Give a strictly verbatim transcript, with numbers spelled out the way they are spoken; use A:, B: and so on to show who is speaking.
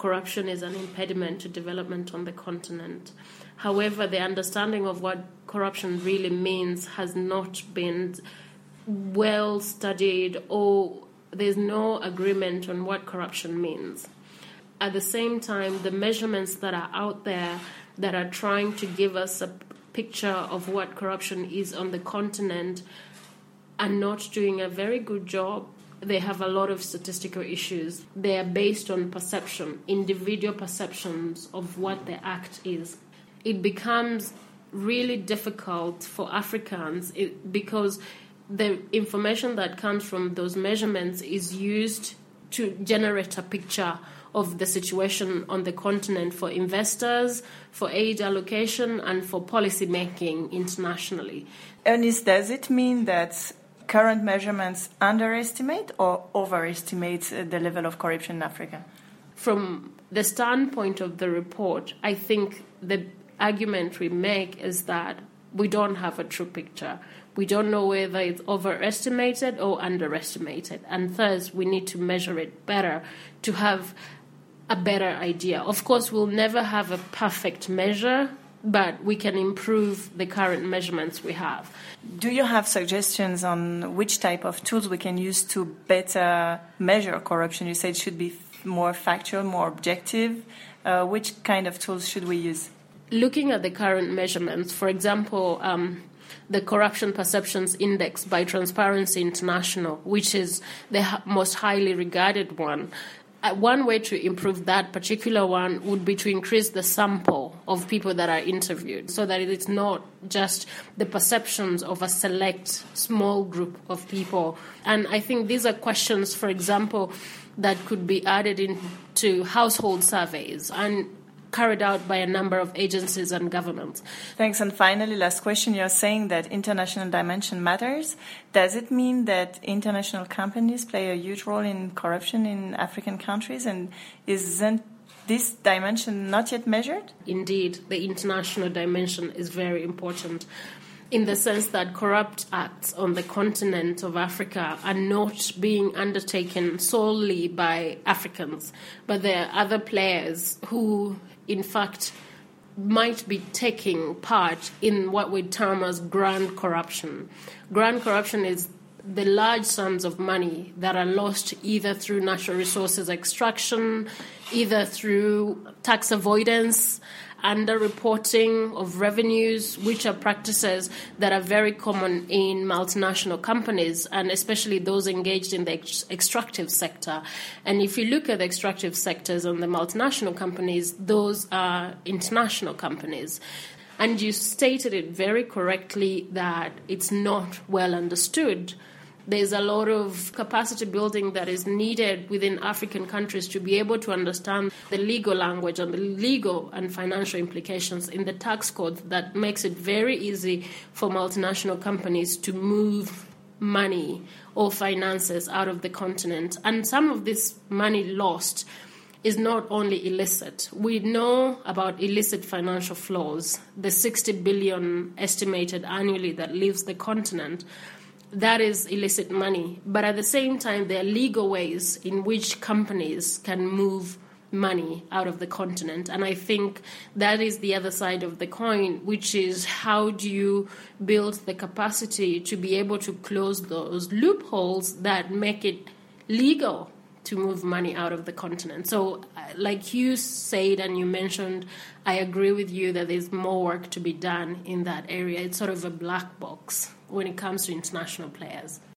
A: corruption is an impediment to development on the continent. However, the understanding of what corruption really means has not been well studied, or there's no agreement on what corruption means. At the same time, the measurements that are out there that are trying to give us a picture of what corruption is on the continent are not doing a very good job. They have a lot of statistical issues. They are based on perception, individual perceptions of what the act is. It becomes really difficult for Africans it, because the information that comes from those measurements is used to generate a picture of the situation on the continent for investors, for aid allocation, and for policy making internationally.
B: Eunice, does it mean that current measurements underestimate or overestimate the level of corruption in Africa?
A: From the standpoint of the report, I think the argument we make is that we don't have a true picture. We don't know whether it's overestimated or underestimated, and thus we need to measure it better to have a better idea. Of course, we'll never have a perfect measure, but we can improve the current measurements we have.
B: Do you have suggestions on which type of tools we can use to better measure corruption? You said it should be more factual, more objective. Uh, which kind of tools should we use?
A: Looking at the current measurements, for example, um, the Corruption Perceptions Index by Transparency International, which is the ha- most highly regarded one. Uh, one way to improve that particular one would be to increase the sample of people that are interviewed so that it's not just the perceptions of a select small group of people. And I think these are questions, for example, that could be added into household surveys and carried out by a number of agencies and governments.
B: Thanks. And finally, last question. You're saying that international dimension matters. Does it mean that international companies play a huge role in corruption in African countries? And isn't this dimension not yet measured?
A: Indeed, the international dimension is very important in the sense that corrupt acts on the continent of Africa are not being undertaken solely by Africans, but there are other players who, in fact, might be taking part in what we term as grand corruption. Grand corruption is the large sums of money that are lost either through natural resources extraction, either through tax avoidance, underreporting of revenues, which are practices that are very common in multinational companies, and especially those engaged in the ex- extractive sector. And if you look at the extractive sectors and the multinational companies, those are international companies. And you stated it very correctly that it's not well understood. There's a lot of capacity building that is needed within African countries to be able to understand the legal language and the legal and financial implications in the tax code that makes it very easy for multinational companies to move money or finances out of the continent. And some of this money lost is not only illicit. We know about illicit financial flows, the sixty billion estimated annually that leaves the continent. That is illicit money. But at the same time, there are legal ways in which companies can move money out of the continent. And I think that is the other side of the coin, which is how do you build the capacity to be able to close those loopholes that make it legal to move money out of the continent. So like you said and you mentioned, I agree with you that there's more work to be done in that area. It's sort of a black box when it comes to international players.